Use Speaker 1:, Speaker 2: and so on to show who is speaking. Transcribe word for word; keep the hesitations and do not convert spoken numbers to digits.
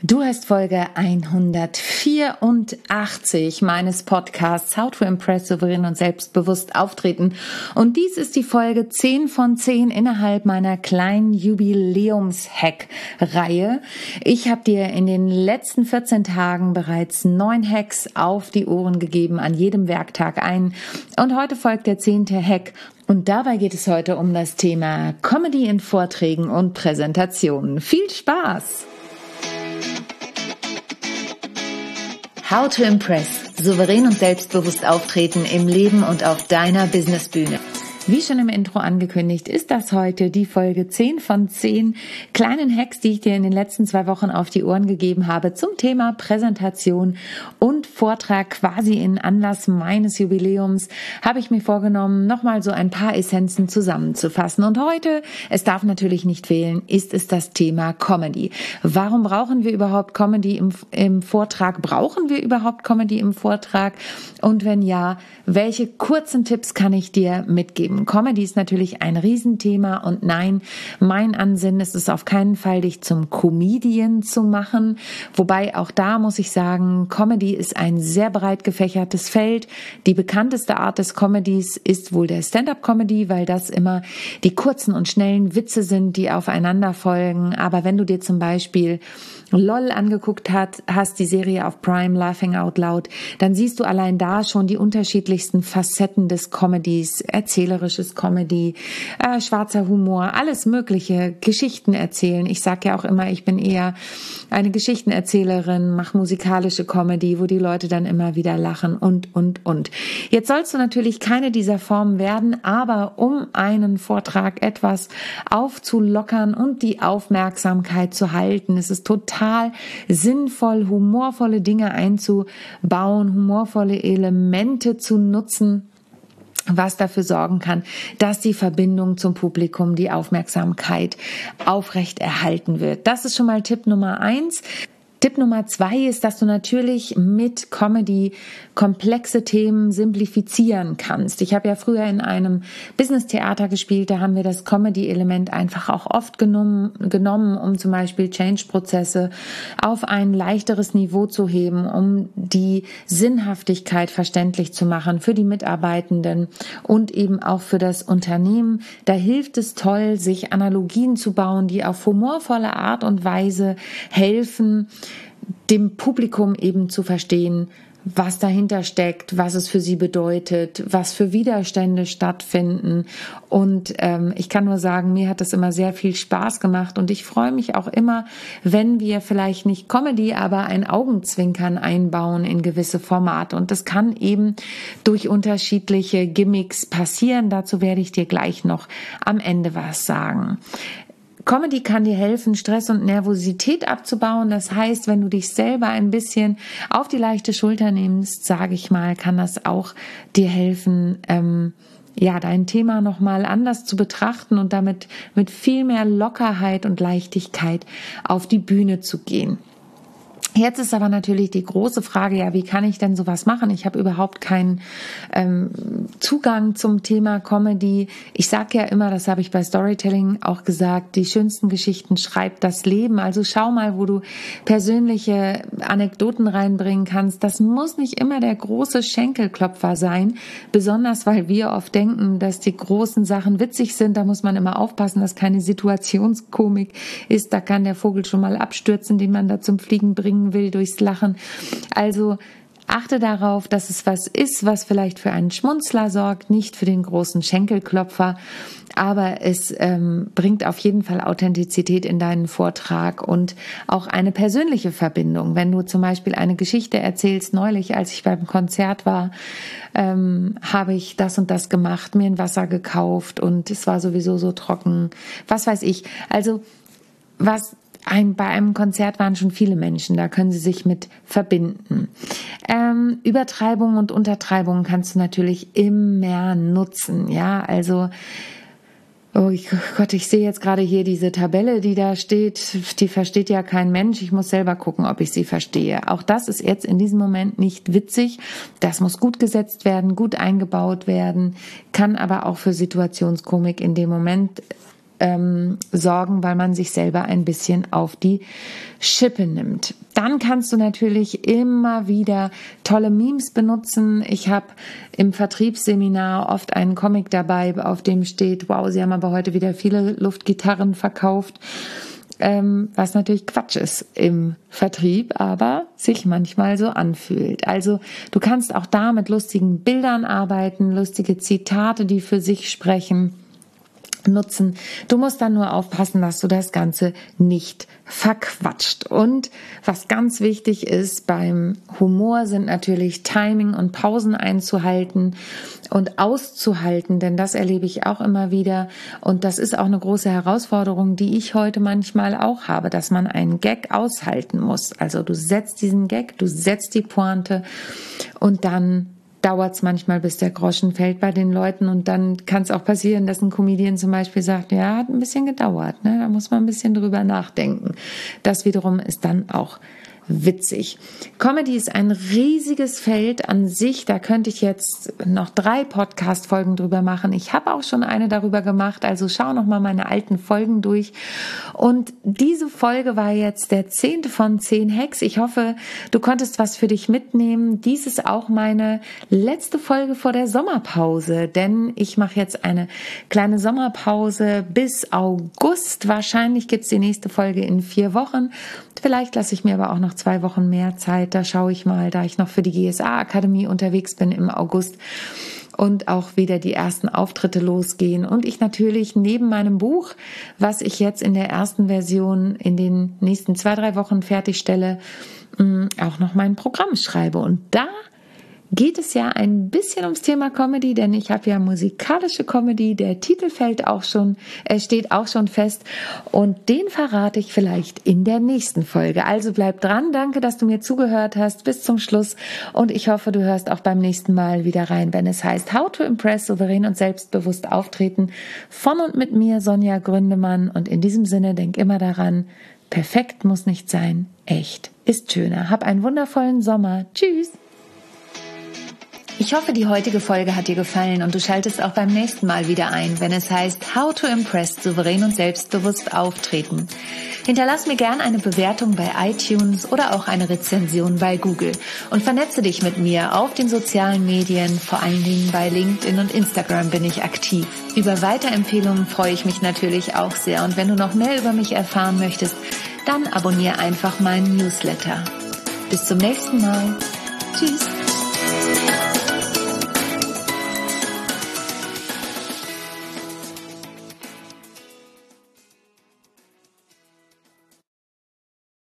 Speaker 1: Du hast Folge hundertvierundachtzig meines Podcasts How to Impress souverän und selbstbewusst auftreten. Und dies ist die Folge zehn von zehn innerhalb meiner kleinen Jubiläums-Hack-Reihe. Ich habe dir in den letzten vierzehn Tagen bereits neun Hacks auf die Ohren gegeben, an jedem Werktag einen. Und heute folgt der zehnte Hack. Und dabei geht es heute um das Thema Comedy in Vorträgen und Präsentationen. Viel Spaß! How to Impress. Souverän und selbstbewusst auftreten im Leben und auf deiner Businessbühne. Wie schon im Intro angekündigt, ist das heute die Folge zehn von zehn kleinen Hacks, die ich dir in den letzten zwei Wochen auf die Ohren gegeben habe zum Thema Präsentation und Vortrag. Quasi in Anlass meines Jubiläums habe ich mir vorgenommen, nochmal so ein paar Essenzen zusammenzufassen. Und heute, es darf natürlich nicht fehlen, ist es das Thema Comedy. Warum brauchen wir überhaupt Comedy im, im Vortrag? Brauchen wir überhaupt Comedy im Vortrag? Und wenn ja, welche kurzen Tipps kann ich dir mitgeben? Comedy ist natürlich ein Riesenthema und nein, mein Ansinnen ist es auf keinen Fall, dich zum Comedian zu machen. Wobei auch da muss ich sagen, Comedy ist ein sehr breit gefächertes Feld. Die bekannteste Art des Comedies ist wohl der Stand-up-Comedy, weil das immer die kurzen und schnellen Witze sind, die aufeinander folgen. Aber wenn du dir zum Beispiel LOL angeguckt hat, hast die Serie auf Prime, Laughing Out Loud, dann siehst du allein da schon die unterschiedlichsten Facetten des Comedies, erzählerisches Comedy, äh, schwarzer Humor, alles mögliche, Geschichten erzählen. Ich sage ja auch immer, ich bin eher eine Geschichtenerzählerin, mache musikalische Comedy, wo die Leute dann immer wieder lachen und, und, und. Jetzt sollst du natürlich keine dieser Formen werden, aber um einen Vortrag etwas aufzulockern und die Aufmerksamkeit zu halten, ist es total total sinnvoll, humorvolle Dinge einzubauen, humorvolle Elemente zu nutzen, was dafür sorgen kann, dass die Verbindung zum Publikum, die Aufmerksamkeit aufrechterhalten wird. Das ist schon mal Tipp Nummer eins. Tipp Nummer zwei ist, dass du natürlich mit Comedy komplexe Themen simplifizieren kannst. Ich habe ja früher in einem Business-Theater gespielt, da haben wir das Comedy-Element einfach auch oft genommen, genommen, um zum Beispiel Change-Prozesse auf ein leichteres Niveau zu heben, um die Sinnhaftigkeit verständlich zu machen für die Mitarbeitenden und eben auch für das Unternehmen. Da hilft es toll, sich Analogien zu bauen, die auf humorvolle Art und Weise helfen, dem Publikum eben zu verstehen, was dahinter steckt, was es für sie bedeutet, was für Widerstände stattfinden. Und ähm, ich kann nur sagen, mir hat das immer sehr viel Spaß gemacht und ich freue mich auch immer, wenn wir vielleicht nicht Comedy, aber ein Augenzwinkern einbauen in gewisse Formate. Und das kann eben durch unterschiedliche Gimmicks passieren. Dazu werde ich dir gleich noch am Ende was sagen. Comedy kann dir helfen, Stress und Nervosität abzubauen. Das heißt, wenn du dich selber ein bisschen auf die leichte Schulter nimmst, sage ich mal, kann das auch dir helfen, ähm, ja, dein Thema nochmal anders zu betrachten und damit mit viel mehr Lockerheit und Leichtigkeit auf die Bühne zu gehen. Jetzt ist aber natürlich die große Frage, ja, wie kann ich denn sowas machen? Ich habe überhaupt keinen ähm, Zugang zum Thema Comedy. Ich sage ja immer, das habe ich bei Storytelling auch gesagt, die schönsten Geschichten schreibt das Leben. Also schau mal, wo du persönliche Anekdoten reinbringen kannst. Das muss nicht immer der große Schenkelklopfer sein, besonders weil wir oft denken, dass die großen Sachen witzig sind. Da muss man immer aufpassen, dass keine Situationskomik ist. Da kann der Vogel schon mal abstürzen, den man da zum Fliegen bringen will durchs Lachen. Also achte darauf, dass es was ist, was vielleicht für einen Schmunzler sorgt, nicht für den großen Schenkelklopfer, aber es ähm, bringt auf jeden Fall Authentizität in deinen Vortrag und auch eine persönliche Verbindung. Wenn du zum Beispiel eine Geschichte erzählst, neulich, als ich beim Konzert war, ähm, habe ich das und das gemacht, mir ein Wasser gekauft und es war sowieso so trocken, was weiß ich. Also was Ein, bei einem Konzert waren schon viele Menschen, da können sie sich mit verbinden. Ähm, Übertreibung und Untertreibung kannst du natürlich immer nutzen, ja, also oh ich, Gott, ich sehe jetzt gerade hier diese Tabelle, die da steht, die versteht ja kein Mensch, ich muss selber gucken, ob ich sie verstehe. Auch das ist jetzt in diesem Moment nicht witzig, das muss gut gesetzt werden, gut eingebaut werden, kann aber auch für Situationskomik in dem Moment ähm, sorgen, weil man sich selber ein bisschen auf die Schippe nimmt. Dann kannst du natürlich immer wieder tolle Memes benutzen. Ich habe im Vertriebsseminar oft einen Comic dabei, auf dem steht, wow, sie haben aber heute wieder viele Luftgitarren verkauft. Ähm, was natürlich Quatsch ist im Vertrieb, aber sich manchmal so anfühlt. Also du kannst auch da mit lustigen Bildern arbeiten, lustige Zitate, die für sich sprechen, nutzen. Du musst dann nur aufpassen, dass du das Ganze nicht verquatscht. Und was ganz wichtig ist beim Humor, sind natürlich Timing und Pausen einzuhalten und auszuhalten, denn das erlebe ich auch immer wieder. Und das ist auch eine große Herausforderung, die ich heute manchmal auch habe, dass man einen Gag aushalten muss. Also du setzt diesen Gag, du setzt die Pointe und dann dauert es manchmal, bis der Groschen fällt bei den Leuten, und dann kann es auch passieren, dass ein Comedian zum Beispiel sagt, ja, hat ein bisschen gedauert, ne? Da muss man ein bisschen drüber nachdenken. Das wiederum ist dann auch witzig. Comedy ist ein riesiges Feld an sich, da könnte ich jetzt noch drei Podcast-Folgen drüber machen. Ich habe auch schon eine darüber gemacht, also schau noch mal meine alten Folgen durch. Und diese Folge war jetzt der zehnte von zehn Hacks. Ich hoffe, du konntest was für dich mitnehmen. Dies ist auch meine letzte Folge vor der Sommerpause, denn ich mache jetzt eine kleine Sommerpause bis August. Wahrscheinlich gibt's die nächste Folge in vier Wochen. Vielleicht lasse ich mir aber auch noch zwei Wochen mehr Zeit. Da schaue ich mal, da ich noch für die G S A-Akademie unterwegs bin im August und auch wieder die ersten Auftritte losgehen. Und ich natürlich neben meinem Buch, was ich jetzt in der ersten Version in den nächsten zwei, drei Wochen fertigstelle, auch noch mein Programm schreibe. Und da geht es ja ein bisschen ums Thema Comedy, denn ich habe ja musikalische Comedy, der Titel fällt auch schon, äh, steht auch schon fest, und den verrate ich vielleicht in der nächsten Folge. Also bleib dran, danke, dass du mir zugehört hast bis zum Schluss, und ich hoffe, du hörst auch beim nächsten Mal wieder rein, wenn es heißt How to Impress, souverän und selbstbewusst auftreten, von und mit mir, Sonja Gründemann. Und in diesem Sinne, denk immer daran, perfekt muss nicht sein, echt ist schöner. Hab einen wundervollen Sommer. Tschüss! Ich hoffe, die heutige Folge hat dir gefallen und du schaltest auch beim nächsten Mal wieder ein, wenn es heißt How to Impress, souverän und selbstbewusst auftreten. Hinterlass mir gern eine Bewertung bei iTunes oder auch eine Rezension bei Google und vernetze dich mit mir auf den sozialen Medien, vor allen Dingen bei LinkedIn und Instagram bin ich aktiv. Über Weiterempfehlungen freue ich mich natürlich auch sehr, und wenn du noch mehr über mich erfahren möchtest, dann abonniere einfach meinen Newsletter. Bis zum nächsten Mal. Tschüss.